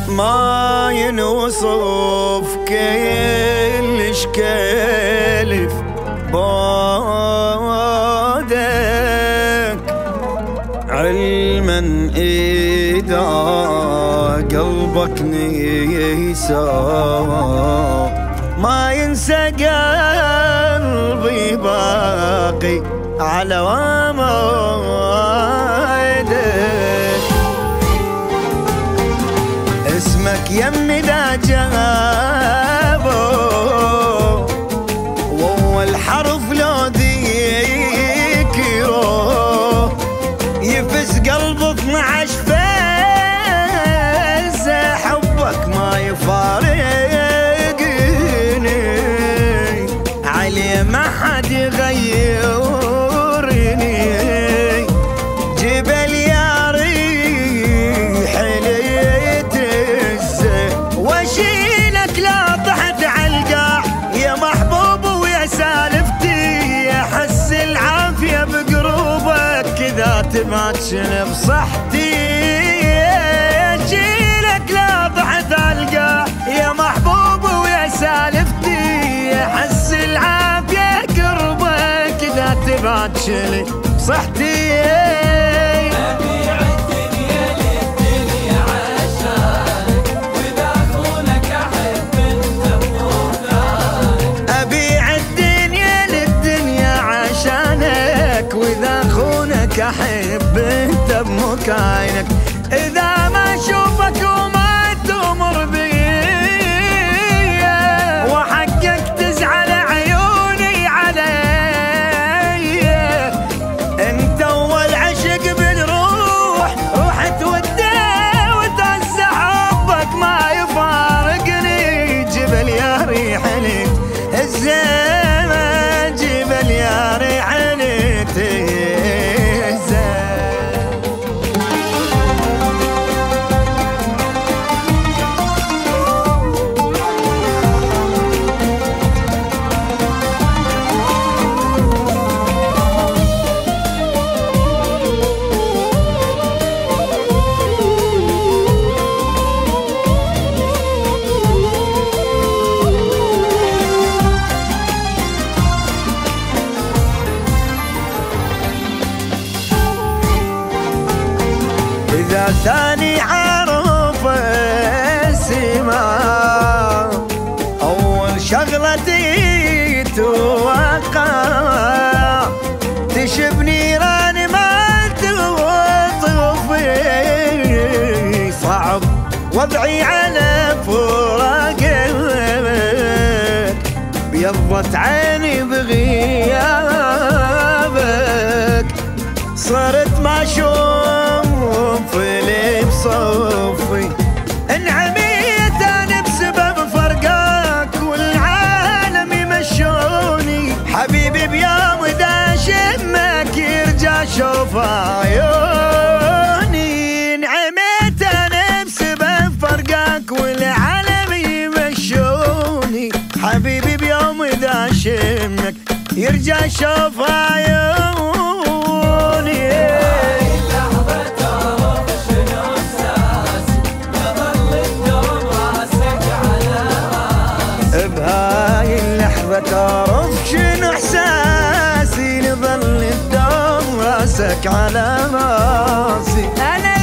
ما ينوصف كلش كلف بعدك، علما إذا قلبك نيسى ما ينسى قلبي باقي على ومعدك. اسمك يمي ذا جابه واول حرف لو ذكره يفز قلب 12 فز. حبك ما يفارقني عليه ما حد يغيرني. جبل يا ريح لي تهزه واشيلك لا طحت عالقاع يا محبوب ويا سالفتي. احس العافيه بقروبك كذا تماتشن بصحتي. اشيلك لا طحت عالقاع يا محبوب ويا سالفتي. احس العافيه قربك كذا تماتشن بصحتي. أحب انت بمكاينك إذا ما أشوفك وما تمر بي وحقك تزعل عيوني علي. انت أول عشق بالروح روحت ودي وتعز حبك ما يفارقني. جبل يا ريحني الزمان جبل يا ريحني إذا ثاني عرف السماء أول شغلتي توقع تشب نيران ما تطفي. صعب وضعي على فراقك بيضت عيني بغيابك. صرت ما اشوف لي بصفي انعميت انا بسبب فرقك والعالم يمشوني. حبيبي بيوم اذا شمك يرجع شوف عيوني. انعميت انا بسبب فرقك والعالم يمشوني. حبيبي بيوم اذا شمك يرجع شوف عيوني. بهاي اللحظة تعرف شنو احساسي نظل الدوم راسك على راسي. أنا